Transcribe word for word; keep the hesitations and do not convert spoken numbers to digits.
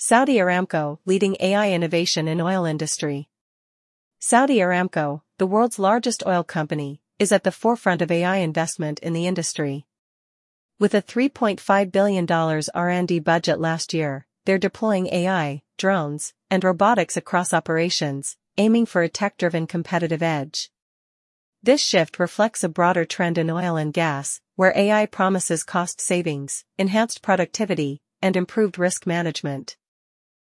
Saudi Aramco, leading A I innovation in oil industry. Saudi Aramco, the world's largest oil company, is at the forefront of A I investment in the industry. With a three point five billion dollars R and D budget last year, they're deploying A I, drones, and robotics across operations, aiming for a tech-driven competitive edge. This shift reflects a broader trend in oil and gas, where A I promises cost savings, enhanced productivity, and improved risk management.